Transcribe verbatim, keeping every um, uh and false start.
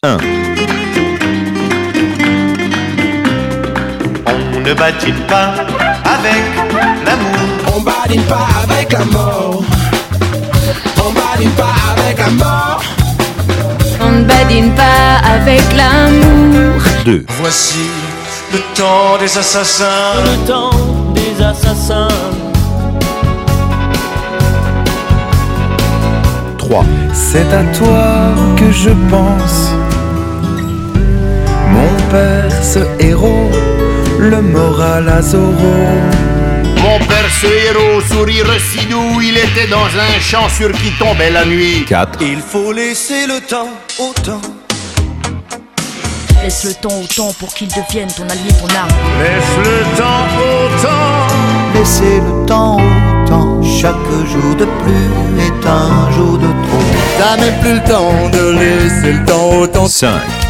un. On ne badine pas avec l'amour. On badine pas avec la mort. On badine pas avec la mort. On ne badine pas avec l'amour. deux. Voici le temps des assassins. Le temps des assassins. trois. C'est à toi que je pense, mon père, ce héros, le moral à Zorro. Mon père, ce héros, sourire si doux, il était dans un champ sur qui tombait la nuit. quatre. Il faut laisser le temps au temps. Laisse le temps au temps pour qu'il devienne ton allié, ton arme. Laisse le temps au temps. Laissez le temps au temps. Chaque jour de plus est un jour de trop. T'as même plus le temps de laisser le temps au temps. cinq.